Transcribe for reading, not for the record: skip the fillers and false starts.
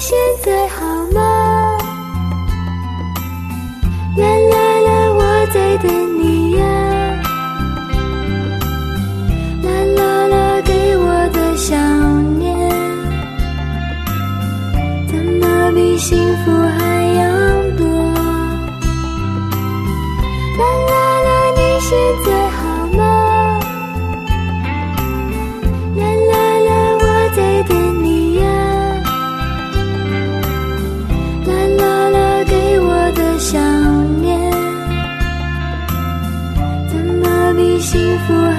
现在好吗？啦啦啦，我在等你呀。啦啦啦，给我的想念，怎么比幸福还要多？啦啦啦，你现在好吗？啦啦啦，我在等你呀。啦啦啦，给我的想念，怎么比幸福